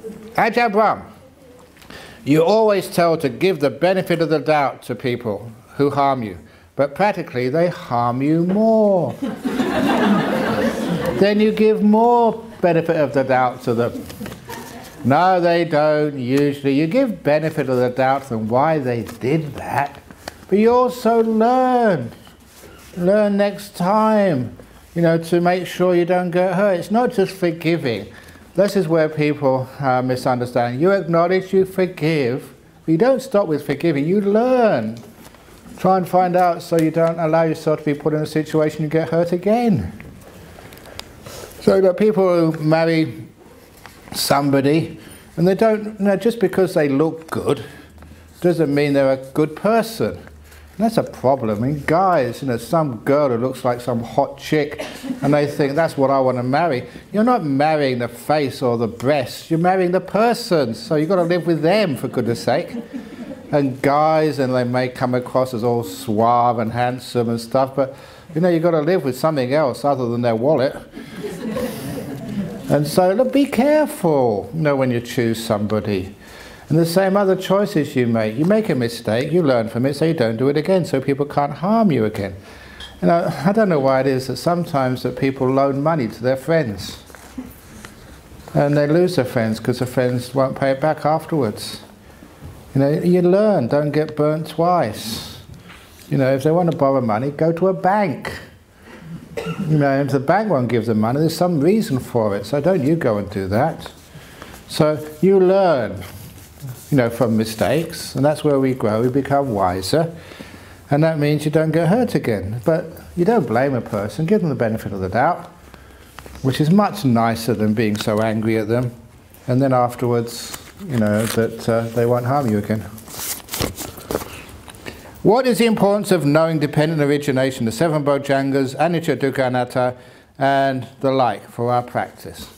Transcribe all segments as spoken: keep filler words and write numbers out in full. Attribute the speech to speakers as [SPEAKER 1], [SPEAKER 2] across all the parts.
[SPEAKER 1] Ajahn Brahm, you always tell to give the benefit of the doubt to people who harm you, but practically they harm you more. Then you give more benefit of the doubt to them. No, they don't usually. You give benefit of the doubt to them why they did that, but you also learn. Learn next time, you know, to make sure you don't get hurt. It's not just forgiving. This is where people uh, misunderstand. You acknowledge, you forgive, but you don't stop with forgiving, you learn. Try and find out so you don't allow yourself to be put in a situation you get hurt again. So that people who marry somebody, and they don't, you know, just because they look good, doesn't mean they're a good person. And that's a problem. I mean, guys, you know, some girl who looks like some hot chick, and they think that's what I want to marry. You're not marrying the face or the breasts. You're marrying the person. So you've got to live with them, for goodness sake. And guys, and they may come across as all suave and handsome and stuff, but you know, you've got to live with something else other than their wallet. And so, look, be careful, you know, when you choose somebody. And the same other choices you make. You make a mistake, you learn from it, so you don't do it again, so people can't harm you again. You know, I don't know why it is that sometimes that people loan money to their friends. And they lose their friends because the friends won't pay it back afterwards. You know, you learn, don't get burnt twice. You know, if they want to borrow money, go to a bank. You know, if the bank won't give them money, there's some reason for it, so don't you go and do that. So you learn, you know, from mistakes, and that's where we grow, we become wiser, and that means you don't get hurt again. But you don't blame a person, give them the benefit of the doubt, which is much nicer than being so angry at them, and then afterwards, you know, that uh, they won't harm you again. What is the importance of knowing dependent origination, the seven Bojjhangas, Anicca, Dukkha, Anatta, and the like for our practice?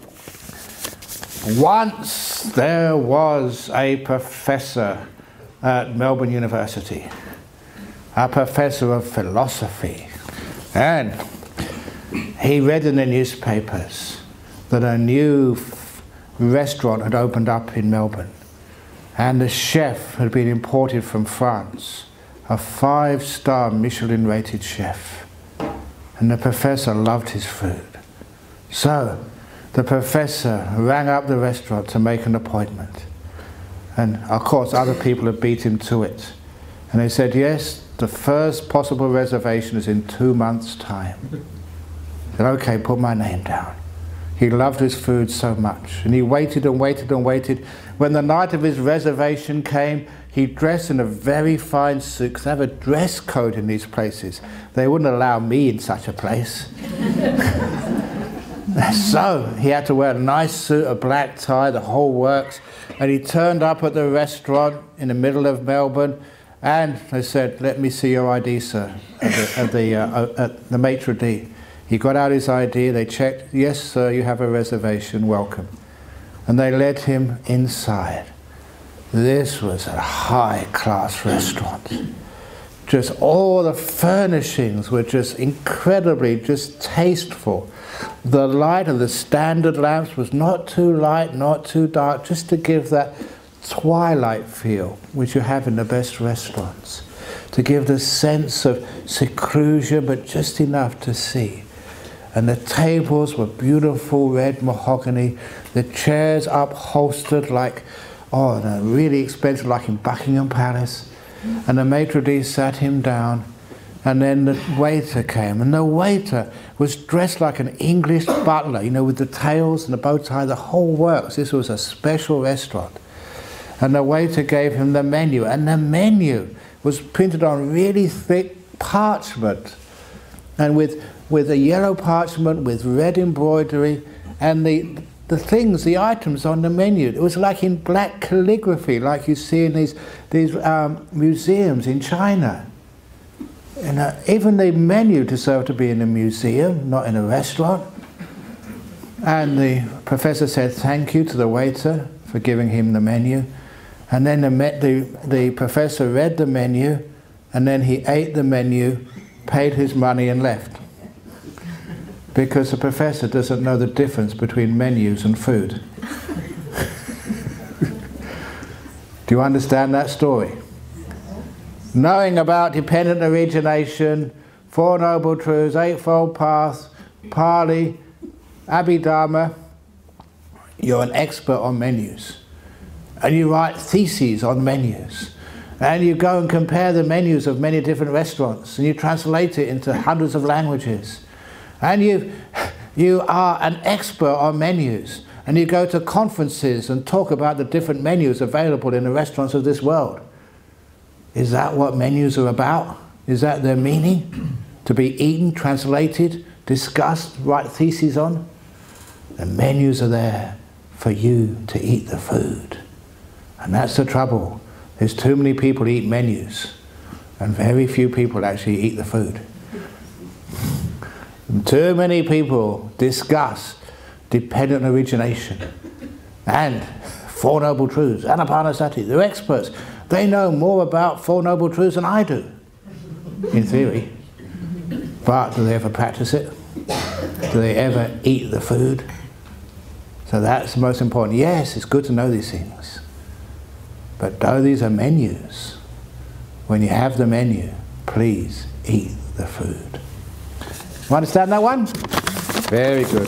[SPEAKER 1] Once there was a professor at Melbourne University, a professor of philosophy, and he read in the newspapers that a new restaurant had opened up in Melbourne, and the chef had been imported from France, a five-star Michelin-rated chef, and the professor loved his food. So the professor rang up the restaurant to make an appointment, and of course other people had beat him to it, and they said, yes, the first possible reservation is in two months' time. He said, okay, put my name down. He loved his food so much, and he waited and waited and waited. When the night of his reservation came, he dressed in a very fine suit, because they have a dress code in these places. They wouldn't allow me in such a place. So he had to wear a nice suit, a black tie, the whole works, and he turned up at the restaurant in the middle of Melbourne, and they said, let me see your I D, sir, at the, at the, uh, at the maitre d'. He got out his I D, they checked, yes sir, you have a reservation, welcome. And they led him inside. This was a high-class restaurant. Just all the furnishings were just incredibly just tasteful. The light of the standard lamps was not too light, not too dark, just to give that twilight feel which you have in the best restaurants. To give the sense of seclusion, but just enough to see. And the tables were beautiful red mahogany, the chairs upholstered like, oh, no, really expensive, like in Buckingham Palace. And the maitre d' sat him down, and then the waiter came, and the waiter was dressed like an English butler, you know, with the tails and the bow tie, the whole works. This was a special restaurant. And the waiter gave him the menu, and the menu was printed on really thick parchment, and with with a yellow parchment with red embroidery, and the the things, the items on the menu, it was like in black calligraphy, like you see in these these um, museums in China. And uh, even the menu deserved to be in a museum, not in a restaurant. And the professor said thank you to the waiter for giving him the menu. And then the, the, the professor read the menu, and then he ate the menu, paid his money and left. Because the professor doesn't know the difference between menus and food. Do you understand that story? Knowing about dependent origination, Four Noble Truths, Eightfold Path, Pali, Abhidharma, you're an expert on menus. And you write theses on menus. And you go and compare the menus of many different restaurants, and you translate it into hundreds of languages. And you, you are an expert on menus. And you go to conferences and talk about the different menus available in the restaurants of this world. Is that what menus are about? Is that their meaning? To be eaten, translated, discussed, write theses on? The menus are there for you to eat the food. And that's the trouble. There's too many people eat menus, and very few people actually eat the food. And too many people discuss dependent origination and Four Noble Truths, Anapanasati. They're experts. They know more about Four Noble Truths than I do, in theory. But do they ever practice it? Do they ever eat the food? So that's the most important. Yes, it's good to know these things. But though these are menus, when you have the menu, please eat the food. You understand that one? Very good.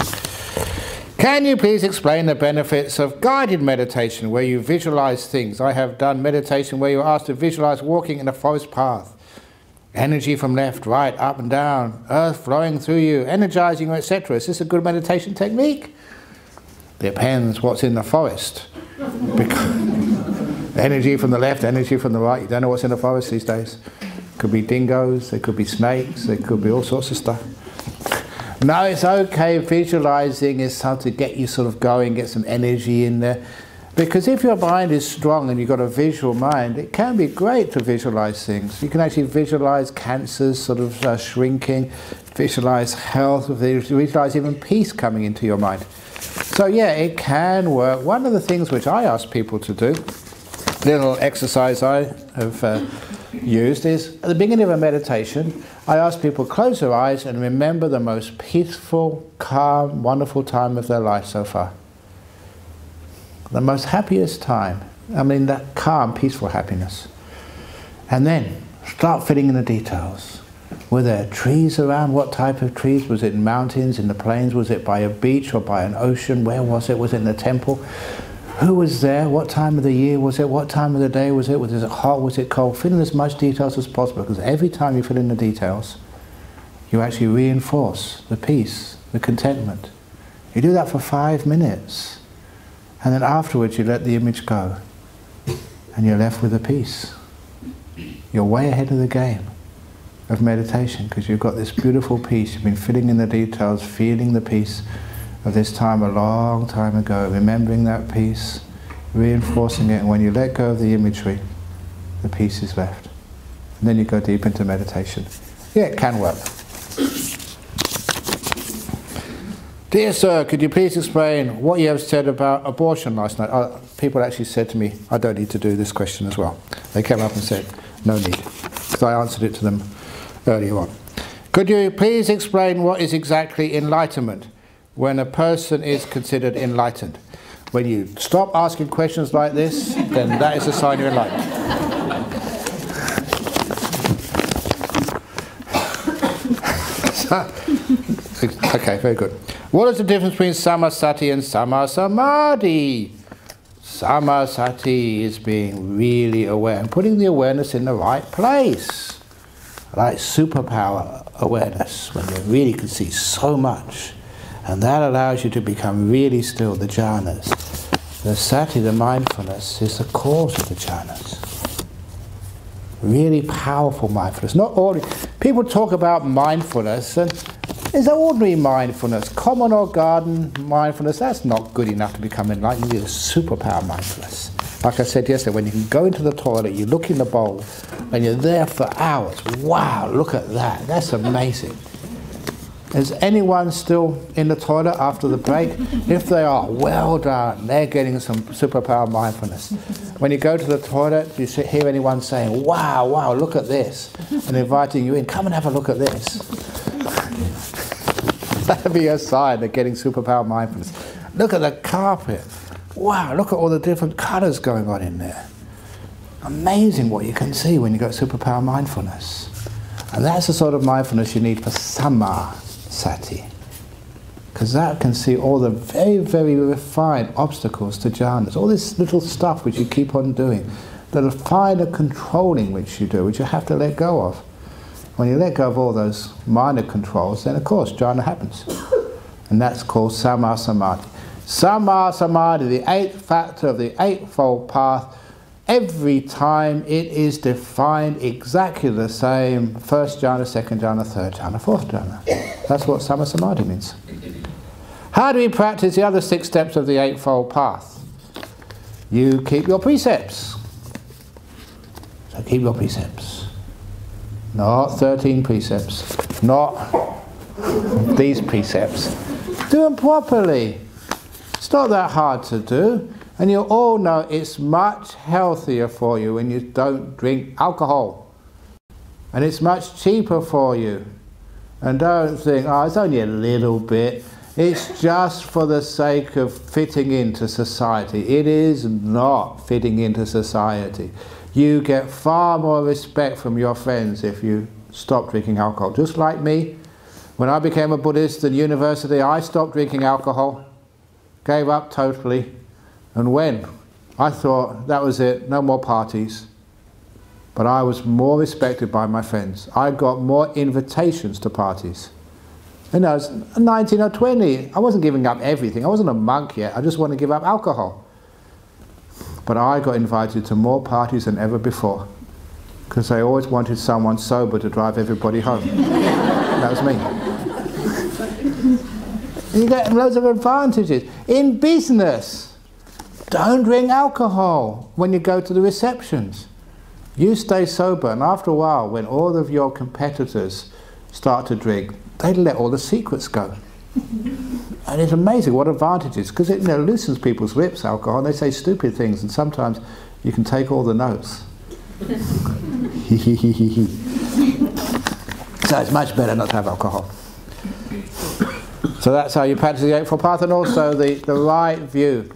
[SPEAKER 1] Can you please explain the benefits of guided meditation where you visualize things? I have done meditation where you're asked to visualize walking in a forest path. Energy from left, right, up and down, earth flowing through you, energizing you, et cetera. Is this a good meditation technique? Depends what's in the forest. Because energy from the left, energy from the right. You don't know what's in the forest these days. Could be dingoes, there could be snakes, there could be all sorts of stuff. No, it's okay. Visualizing is something to get you sort of going, get some energy in there. Because if your mind is strong and you've got a visual mind, it can be great to visualize things. You can actually visualize cancers sort of uh, shrinking, visualize health, visualize even peace coming into your mind. So yeah, it can work. One of the things which I ask people to do, little exercise I have uh, used, is at the beginning of a meditation, I ask people close their eyes and remember the most peaceful, calm, wonderful time of their life so far. The most happiest time. I mean, that calm, peaceful happiness. And then start filling in the details. Were there trees around? What type of trees? Was it in mountains, in the plains? Was it by a beach or by an ocean? Where was it? Was it in a temple? Who was there? What time of the year was it? What time of the day was it? Was it hot? Was it cold? Fill in as much details as possible, because every time you fill in the details, you actually reinforce the peace, the contentment. You do that for five minutes. And then afterwards you let the image go. And you're left with a peace. You're way ahead of the game of meditation, because you've got this beautiful peace. You've been filling in the details, feeling the peace of this time a long time ago, remembering that peace, reinforcing it, and when you let go of the imagery, the peace is left. And then you go deep into meditation. Yeah, it can work. Dear sir, could you please explain what you have said about abortion last night? Uh, people actually said to me, I don't need to do this question as well. They came up and said, no need, because I answered it to them earlier on. Could you please explain what is exactly enlightenment when a person is considered enlightened? When you stop asking questions like this, then that is a sign you're enlightened. Okay, very good. What is the difference between samasati and samasamadhi? Samasati is being really aware and putting the awareness in the right place. Like superpower awareness, when you really can see so much. And that allows you to become really still, the jhanas. The sati, the mindfulness, is the cause of the jhanas. Really powerful mindfulness. Not ordinary. People talk about mindfulness, and is ordinary mindfulness, common or garden mindfulness, that's not good enough to become enlightened. You need a superpower mindfulness. Like I said yesterday, when you can go into the toilet, you look in the bowl, and you're there for hours. Wow, look at that. That's amazing. Is anyone still in the toilet after the break? If they are, well done. They're getting some superpower mindfulness. When you go to the toilet, you hear anyone saying, wow, wow, look at this, and inviting you in, come and have a look at this. That'd be a sign they're getting superpower mindfulness. Look at the carpet. Wow, look at all the different colours going on in there. Amazing what you can see when you've got superpower mindfulness. And that's the sort of mindfulness you need for Samma-Sati. Because that can see all the very, very refined obstacles to jhanas, all this little stuff which you keep on doing, the finer controlling which you do, which you have to let go of. When you let go of all those minor controls, then of course jhana happens. And that's called Samma-Samadhi. Samma-Samadhi, the eighth factor of the Eightfold Path, every time it is defined exactly the same, first jhana, second jhana, third jhana, fourth jhana. That's what Samma-Samadhi means. How do we practice the other six steps of the Eightfold Path? You keep your precepts. So keep your precepts. Not thirteen precepts. Not these precepts. Do them properly. It's not that hard to do. And you all know it's much healthier for you when you don't drink alcohol. And it's much cheaper for you. And don't think, oh, it's only a little bit. It's just for the sake of fitting into society. It is not fitting into society. You get far more respect from your friends if you stop drinking alcohol. Just like me, when I became a Buddhist in university, I stopped drinking alcohol, gave up totally, and when I thought that was it, no more parties. But I was more respected by my friends. I got more invitations to parties. And I was nineteen or twenty. I wasn't giving up everything. I wasn't a monk yet. I just wanted to give up alcohol. But I got invited to more parties than ever before, because they always wanted someone sober to drive everybody home. That was me. You get loads of advantages. In business, don't drink alcohol when you go to the receptions. You stay sober, and after a while, when all of your competitors start to drink, they let all the secrets go. And it's amazing what advantages, because it, you know, loosens people's lips, alcohol, and they say stupid things, and sometimes you can take all the notes. So it's much better not to have alcohol. So that's how you practice the Eightfold Path, and also the, the right view.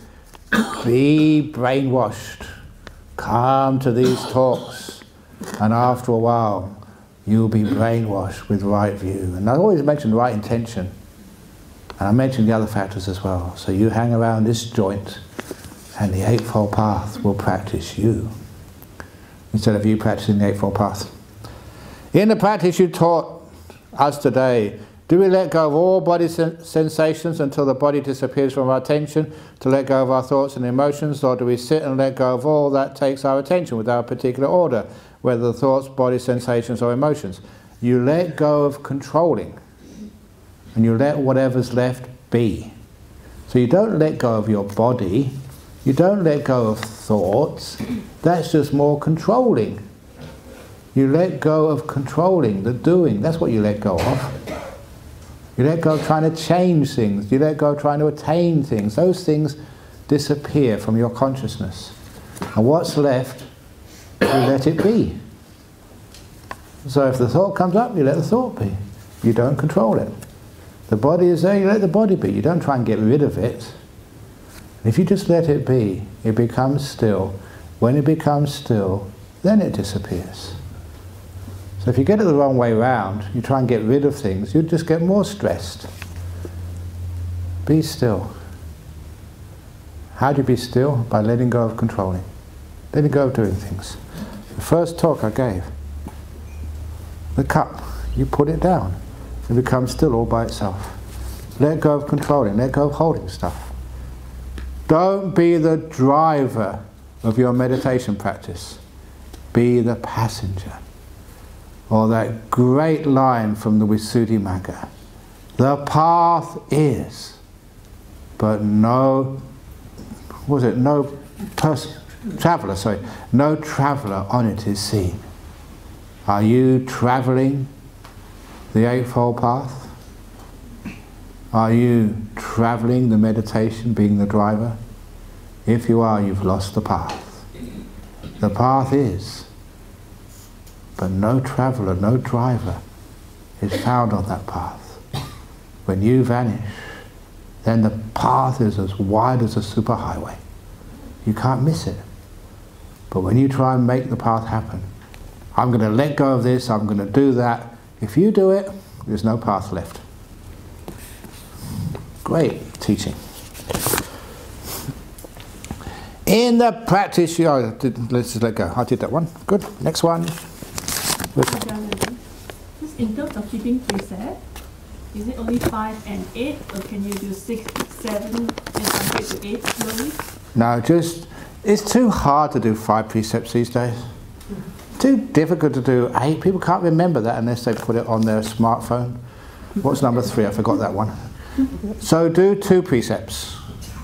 [SPEAKER 1] Be brainwashed. Come to these talks, and after a while you'll be brainwashed with right view. And I always mention right intention, and I mention the other factors as well. So you hang around this joint, and the Eightfold Path will practice you, instead of you practicing the Eightfold Path. In the practice you taught us today, do we let go of all body sen sensations until the body disappears from our attention, to let go of our thoughts and emotions, or do we sit and let go of all that takes our attention without a particular order, whether the thoughts, body sensations or emotions? You let go of controlling, and you let whatever's left be. So you don't let go of your body, you don't let go of thoughts, that's just more controlling. You let go of controlling, the doing, that's what you let go of. You let go of trying to change things, you let go of trying to attain things. Those things disappear from your consciousness. And what's left, you let it be. So if the thought comes up, you let the thought be. You don't control it. The body is there, you let the body be. You don't try and get rid of it. If you just let it be, it becomes still. When it becomes still, then it disappears. So if you get it the wrong way round, you try and get rid of things, you just get more stressed. Be still. How do you be still? By letting go of controlling. Letting go of doing things. The first talk I gave, the cup, you put it down. It becomes still all by itself. Let go of controlling, let go of holding stuff. Don't be the driver of your meditation practice. Be the passenger. Or that great line from the Visuddhimagga, the path is, but no, what was it, no person, traveller, sorry, no traveller on it is seen. Are you travelling the Eightfold Path? Are you travelling the meditation, being the driver? If you are, you've lost the path. The path is, but no traveller, no driver is found on that path. When you vanish, then the path is as wide as a superhighway. You can't miss it. But when you try and make the path happen, I'm going to let go of this, I'm going to do that. If you do it, there's no path left. Great teaching. In the practice, you oh, did, let's just let go. I did that one. Good. Next one.
[SPEAKER 2] Just in terms of keeping precept, is it only five and eight, or can you do six, seven, and upgrade to eight slowly?
[SPEAKER 1] No, just it's too hard to do five precepts these days. Too difficult to do eight. People can't remember that unless they put it on their smartphone. What's number three? I forgot that one. So do two precepts.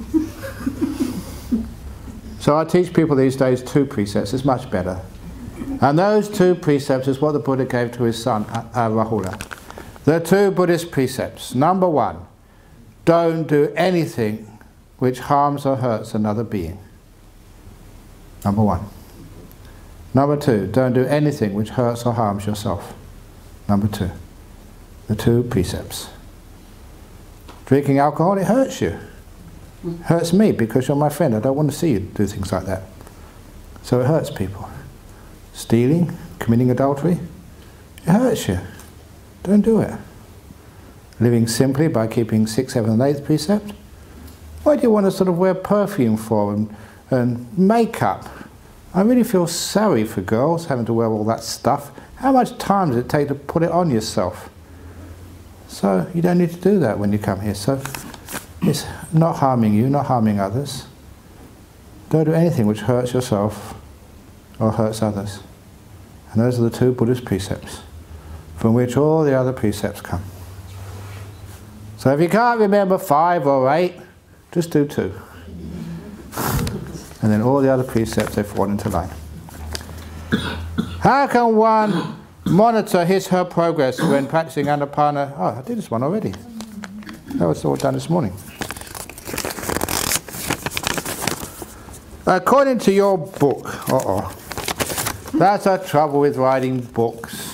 [SPEAKER 1] So I teach people these days two precepts. It's much better. And those two precepts is what the Buddha gave to his son, uh, Rahula. The two Buddhist precepts. Number one, don't do anything which harms or hurts another being. Number one. Number two, don't do anything which hurts or harms yourself. Number two. The two precepts. Drinking alcohol, it hurts you. It hurts me because you're my friend. I don't want to see you do things like that. So it hurts people. Stealing, committing adultery, it hurts you. Don't do it. Living simply by keeping sixth, seventh and eighth precept. Why do you want to sort of wear perfume for and, and makeup? I really feel sorry for girls having to wear all that stuff. How much time does it take to put it on yourself? So you don't need to do that when you come here. So it's not harming you, not harming others. Don't do anything which hurts yourself or hurts others. And those are the two Buddhist precepts from which all the other precepts come. So if you can't remember five or eight, just do two. And then all the other precepts, they fall into line. How can one monitor his her progress when practicing Anapana? Oh, I did this one already. That was all done this morning. According to your book, uh-oh, that's the trouble with writing books.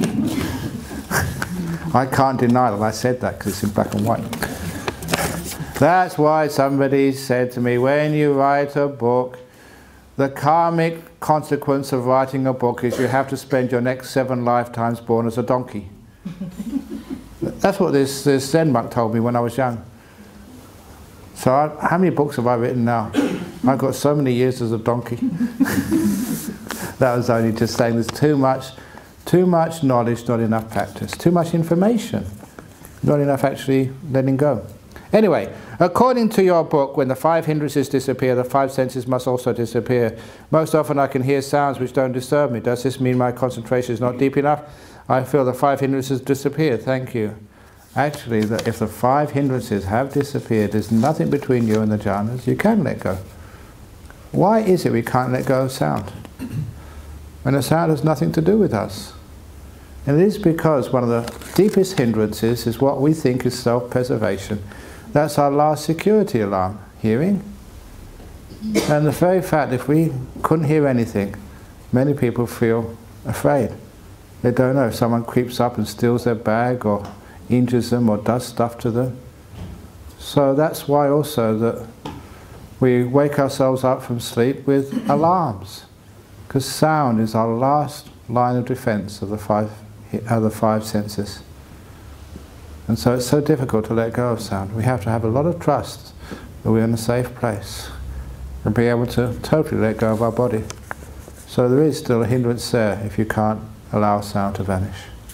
[SPEAKER 1] I can't deny that I said that because it's in black and white. That's why somebody said to me, when you write a book, the karmic consequence of writing a book is you have to spend your next seven lifetimes born as a donkey. That's what this, this Zen monk told me when I was young. So I, how many books have I written now? I've got so many years as a donkey. That was only just saying there's too much, too much knowledge, not enough practice. Too much information, not enough actually letting go. Anyway, according to your book, when the five hindrances disappear, the five senses must also disappear. Most often I can hear sounds which don't disturb me. Does this mean my concentration is not deep enough? I feel the five hindrances disappear. Thank you. Actually, the, if the five hindrances have disappeared, there's nothing between you and the jhanas, you can let go. Why is it we can't let go of sound? When the sound has nothing to do with us. And it is because one of the deepest hindrances is what we think is self-preservation. That's our last security alarm, hearing. And the very fact, if we couldn't hear anything, many people feel afraid. They don't know if someone creeps up and steals their bag or injures them or does stuff to them. So that's why also that we wake ourselves up from sleep with alarms. Because sound is our last line of defense of the five, other five senses. And so it's so difficult to let go of sound. We have to have a lot of trust that we're in a safe place and be able to totally let go of our body. So there is still a hindrance there if you can't allow sound to vanish.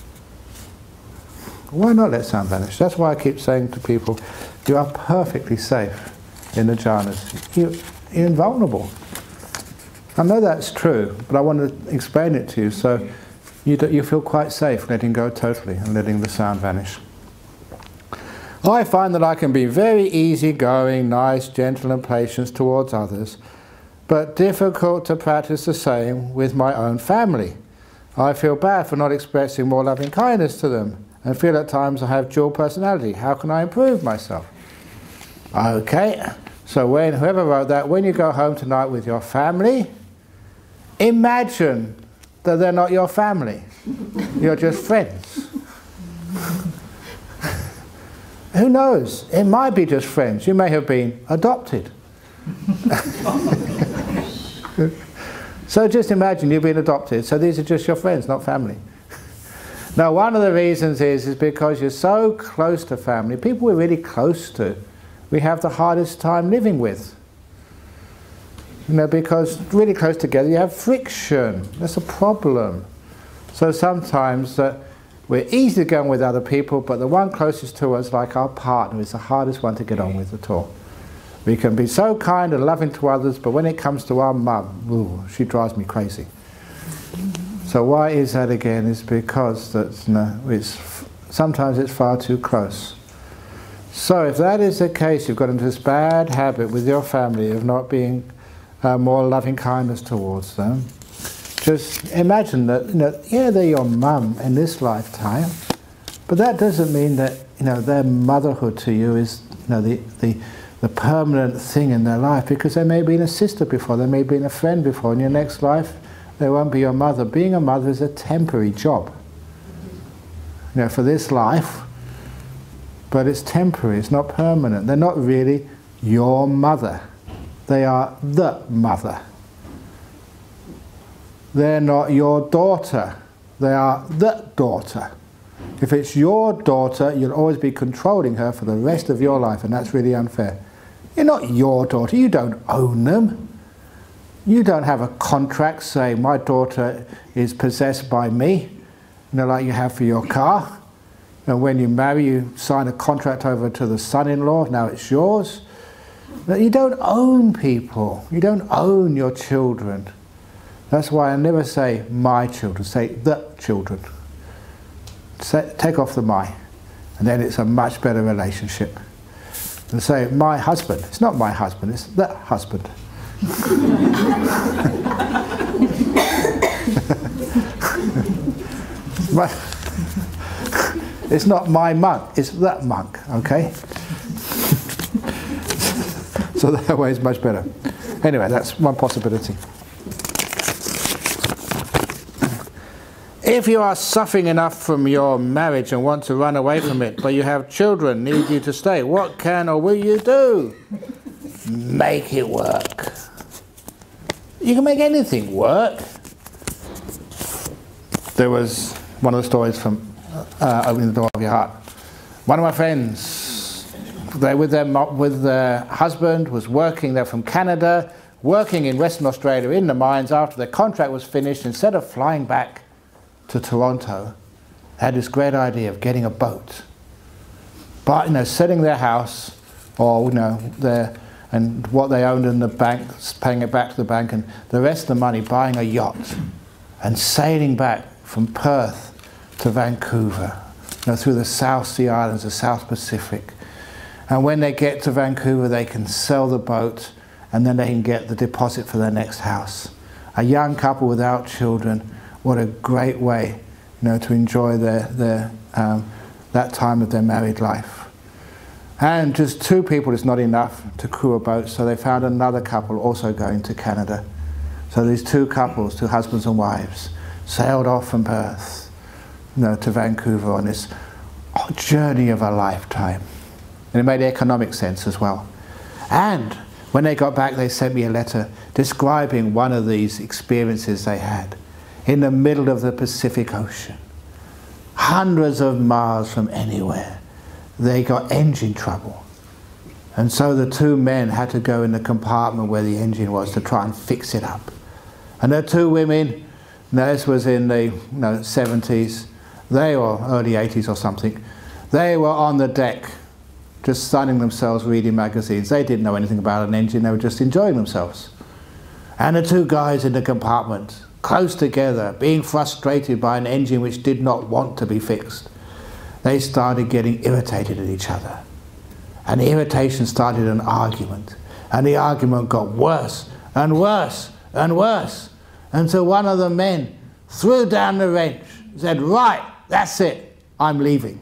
[SPEAKER 1] Why not let sound vanish? That's why I keep saying to people, you are perfectly safe in the jhanas. You, you're invulnerable. I know that's true, but I want to explain it to you so you, do, you feel quite safe letting go totally and letting the sound vanish. I find that I can be very easygoing, nice, gentle and patient towards others, but difficult to practice the same with my own family. I feel bad for not expressing more loving kindness to them and feel at times I have dual personality. How can I improve myself? Okay, so when whoever wrote that, when you go home tonight with your family, imagine that they're not your family. You're just friends. Who knows? It might be just friends. You may have been adopted. So just imagine you've been adopted, so these are just your friends, not family. Now, one of the reasons is, is because you're so close to family, people we're really close to, we have the hardest time living with. You know, because really close together you have friction. That's a problem. So sometimes uh, we're easy to get on with other people, but the one closest to us, like our partner, is the hardest one to get on with at all. We can be so kind and loving to others, but when it comes to our mum, ooh, she drives me crazy. So why is that again? It's because that's, you know, it's, sometimes it's far too close. So if that is the case, you've got into this bad habit with your family of not being uh, more loving kindness towards them. Just imagine that, you know, yeah, they're your mum in this lifetime, but that doesn't mean that, you know, their motherhood to you is, you know, the, the, the permanent thing in their life, because they may have been a sister before, they may have been a friend before. In your next life, they won't be your mother. Being a mother is a temporary job, you know, for this life, but it's temporary, it's not permanent. They're not really your mother. They are the mother. They're not your daughter. They are the daughter. If it's your daughter, you'll always be controlling her for the rest of your life, and that's really unfair. You're not your daughter. You don't own them. You don't have a contract saying my daughter is possessed by me, you know, like you have for your car. And when you marry, you sign a contract over to the son-in-law, now it's yours. But you don't own people. You don't own your children. That's why I never say my children, say the children. Say, take off the my, and then it's a much better relationship. And say my husband. It's not my husband, it's the husband. It's not my monk, it's that monk, okay? So that way is much better. Anyway, that's one possibility. If you are suffering enough from your marriage and want to run away from it, but you have children need you to stay, what can or will you do? Make it work. You can make anything work. There was one of the stories from uh, Opening the Door of Your Heart. One of my friends, they with their, with their husband, was working there from Canada, working in Western Australia in the mines. After their contract was finished, instead of flying back to Toronto, they had this great idea of getting a boat. But, you know, selling their house, or, you know, their, and what they owned in the bank, paying it back to the bank, and the rest of the money buying a yacht and sailing back from Perth to Vancouver, you know, through the South Sea Islands, the South Pacific. And when they get to Vancouver, they can sell the boat, and then they can get the deposit for their next house. A young couple without children, what a great way, you know, to enjoy their, their, um, that time of their married life. And just two people is not enough to crew a boat, so they found another couple also going to Canada. So these two couples, two husbands and wives, sailed off from Perth, you know, to Vancouver on this journey of a lifetime. And it made economic sense as well. And when they got back, they sent me a letter describing one of these experiences they had in the middle of the Pacific Ocean, hundreds of miles from anywhere. They got engine trouble. And so the two men had to go in the compartment where the engine was to try and fix it up. And the two women, now this was in the you know, seventies, they were early eighties or something, they were on the deck just sunning themselves reading magazines. They didn't know anything about an engine, they were just enjoying themselves. And the two guys in the compartment, close together, being frustrated by an engine which did not want to be fixed, they started getting irritated at each other. And the irritation started an argument. And the argument got worse and worse and worse, until one of the men threw down the wrench and said, "Right, that's it, I'm leaving."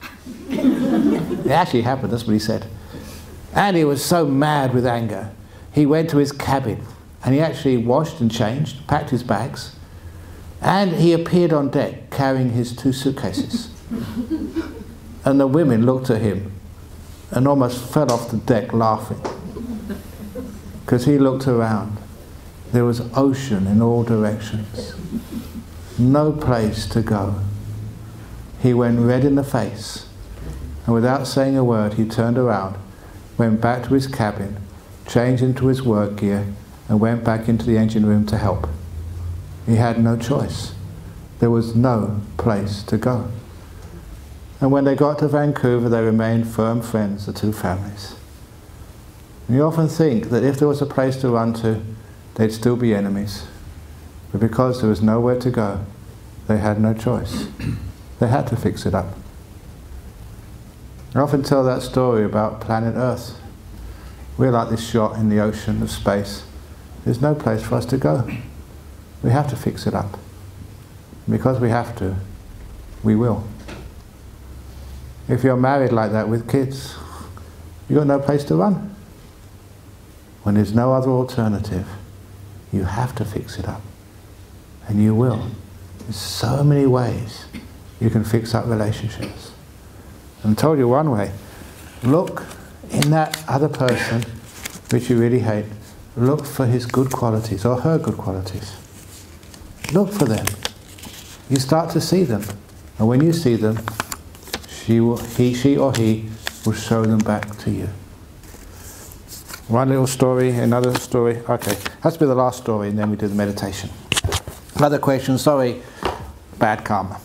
[SPEAKER 1] It actually happened, that's what he said. And he was so mad with anger, he went to his cabin and he actually washed and changed, packed his bags, and he appeared on deck carrying his two suitcases. And the women looked at him and almost fell off the deck laughing, because he looked around. There was ocean in all directions. No place to go. He went red in the face, and without saying a word, he turned around, went back to his cabin, changed into his work gear, and went back into the engine room to help. He had no choice. There was no place to go. And when they got to Vancouver, they remained firm friends, the two families. And you often think that if there was a place to run to, they'd still be enemies. But because there was nowhere to go, they had no choice. They had to fix it up. I often tell that story about planet Earth. We're like this yacht in the ocean of space. There's no place for us to go. We have to fix it up. And because we have to, we will. If you're married like that with kids, you've got no place to run. When there's no other alternative, you have to fix it up. And you will. There's so many ways you can fix up relationships. And I told you one way. Look in that other person which you really hate. Look for his good qualities or her good qualities. Look for them. You start to see them. And when you see them, she, will, he, she or he will show them back to you. One little story, another story. Okay, has to be the last story and then we do the meditation. Another question, sorry, bad karma.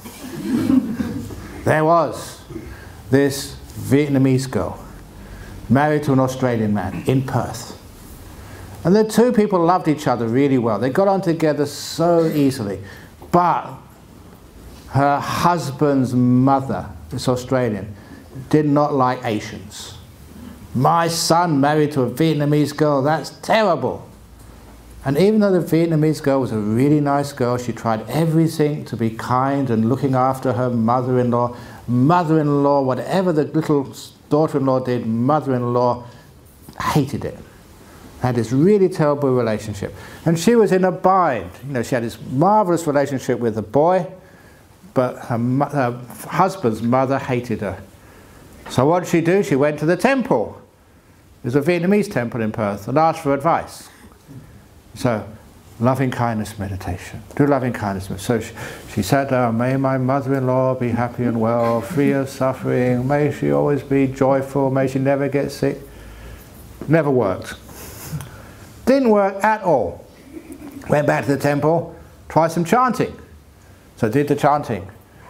[SPEAKER 1] There was this Vietnamese girl married to an Australian man in Perth. And the two people loved each other really well. They got on together so easily. But her husband's mother, this Australian, did not like Asians. My son married to a Vietnamese girl, that's terrible. And even though the Vietnamese girl was a really nice girl, she tried everything to be kind and looking after her mother-in-law. Mother-in-law, whatever the little daughter-in-law did, mother-in-law hated it. Had this really terrible relationship. And she was in a bind. You know, she had this marvelous relationship with the boy, but her, her husband's mother hated her. So what did she do? She went to the temple. There's a Vietnamese temple in Perth and asked for advice. So, loving kindness meditation. Do loving kindness. So she, she sat down, may my mother-in-law be happy and well, free of suffering, may she always be joyful, may she never get sick. Never worked. Didn't work at all. Went back to the temple, tried some chanting. So did the chanting.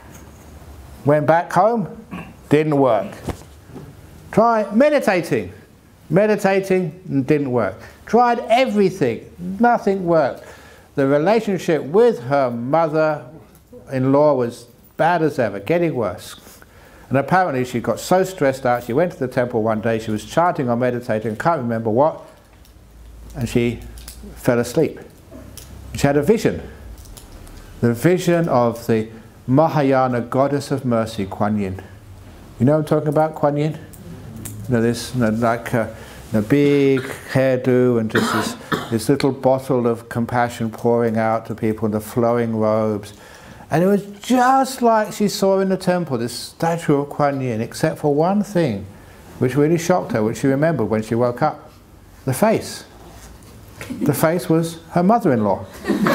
[SPEAKER 1] Went back home, didn't work. Try meditating. Meditating didn't work. Tried everything, nothing worked. The relationship with her mother-in-law was bad as ever, getting worse. And apparently she got so stressed out, she went to the temple one day, she was chanting or meditating, can't remember what, and she fell asleep. She had a vision. The vision of the Mahayana goddess of mercy, Kuan Yin. You know what I'm talking about, Kuan Yin? You know, this, you know, like a, a big hairdo and just this, this little bottle of compassion pouring out to people in the flowing robes. And it was just like she saw in the temple, this statue of Kuan Yin, except for one thing, which really shocked her, which she remembered when she woke up. The face. The face was her mother-in-law.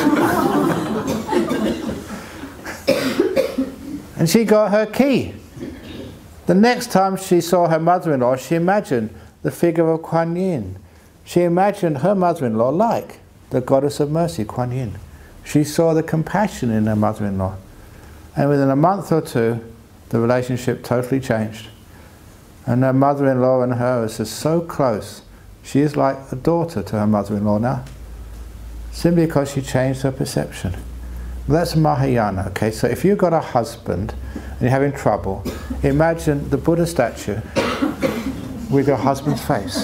[SPEAKER 1] And she got her key. The next time she saw her mother-in-law, she imagined the figure of Kuan Yin. She imagined her mother-in-law like the goddess of mercy, Kuan Yin. She saw the compassion in her mother-in-law. And within a month or two, the relationship totally changed. And her mother-in-law and her are just so close. She is like a daughter to her mother-in-law now, simply because she changed her perception. That's Mahayana, okay? So if you've got a husband and you're having trouble, imagine the Buddha statue with your husband's face.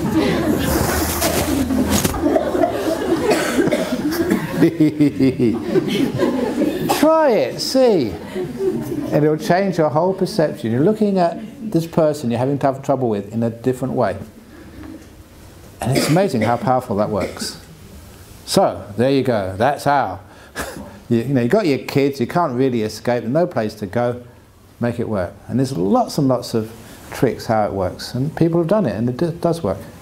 [SPEAKER 1] Try it, see. And it'll change your whole perception. You're looking at this person you're having tough trouble with in a different way. And it's amazing how powerful that works. So, there you go. That's how. You, you know, you've got your kids, you can't really escape, there's no place to go. Make it work. And there's lots and lots of tricks how it works. And people have done it, and it does work.